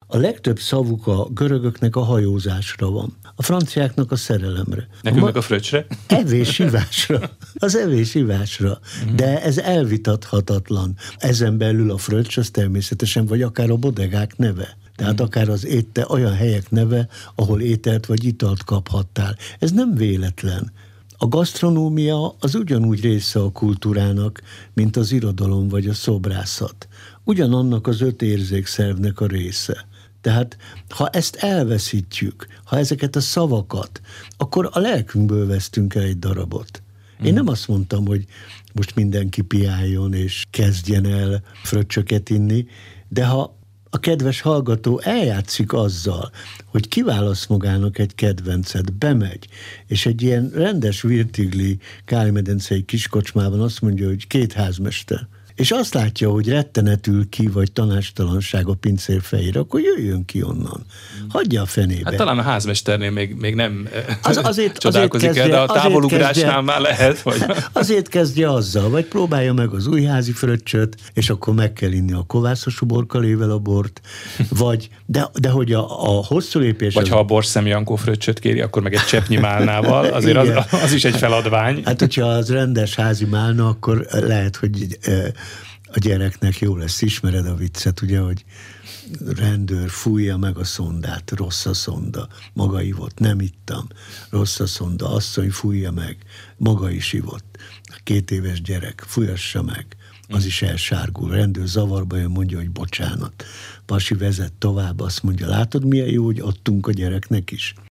A legtöbb szavuk a görögöknek a hajózásra van, a franciáknak a szerelemre. Nekünk meg a fröccsre? Evés-ivásra. Az evés-ivásra. De ez elvitathatatlan. Ezen belül a fröccs az természetesen, vagy akár a bodegák neve. Tehát akár az olyan helyek neve, ahol ételt vagy italt kaphattál. Ez nem véletlen. A gasztronómia az ugyanúgy része a kultúrának, mint az irodalom vagy a szobrászat. Ugyanannak az 5 érzékszervnek a része. Tehát, ha ezt elveszítjük, ha ezeket a szavakat, akkor a lelkünkből vesztünk el egy darabot. Én nem azt mondtam, hogy most mindenki piáljon és kezdjen el fröccsöket inni, de ha a kedves hallgató eljátszik azzal, hogy kiválaszt magának egy kedvencet, bemegy, és egy ilyen rendes virtigli Káli-medencei kiskocsmában azt mondja, hogy 2 házmester, és azt látja, hogy rettenetül ki, vagy tanástalanság a pincér fejére, akkor jöjjön ki onnan. Hagyja a fenébe. Hát talán a házmesternél még nem azért csodálkozik el, de a távolugrásnál már lehet. Vagy... Azért kezdje azzal, vagy próbálja meg az újházi fröccsöt, és akkor meg kell inni a kovászos uborkalével a bort, vagy, de hogy a hosszú lépés... Vagy ha a borszem Jankó fröccsöt kéri, akkor meg egy cseppnyi málnával, azért az is egy feladvány. Hát, hogyha az rendes házi málna, akkor lehet, hogy a gyereknek jó lesz. Ismered a viccet, ugye, hogy rendőr fújja meg a szondát, rossz a szonda, maga ivott, nem ittam, rossz a szonda, asszony fújja meg, maga is ivott. A 2 éves gyerek, fújassa meg, az is elsárgul. Rendőr zavarba jön, mondja, hogy bocsánat. Pasi vezet tovább, azt mondja, látod milyen jó, hogy adtunk a gyereknek is?